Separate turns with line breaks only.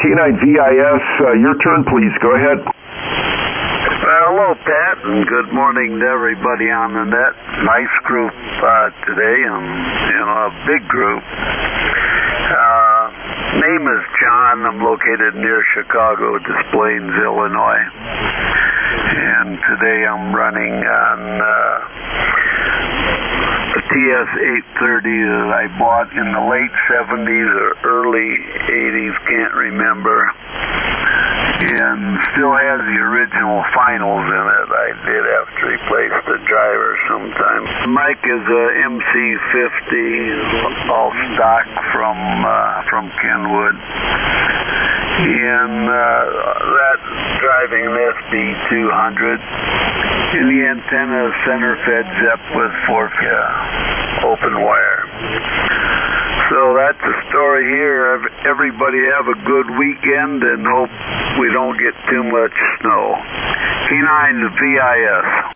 K9VIS, your turn, please. Go ahead.
Hello, Pat, and good morning to everybody on the net. Nice group today, a big group. Name is John. I'm located near Chicago, Des Plaines, Illinois. And today I'm running on a TS-830 that I bought in the late 70s or early 80s, can't remember. And still has the original finals in it. I did have to replace the driver sometime. The mic is a MC50, all stock from Kenwood. And that's driving an SB200. And the antenna is center fed ZEP with 4 open wire. So that's the story here. Everybody have a good weekend and hope we don't get too much snow. K9VIS.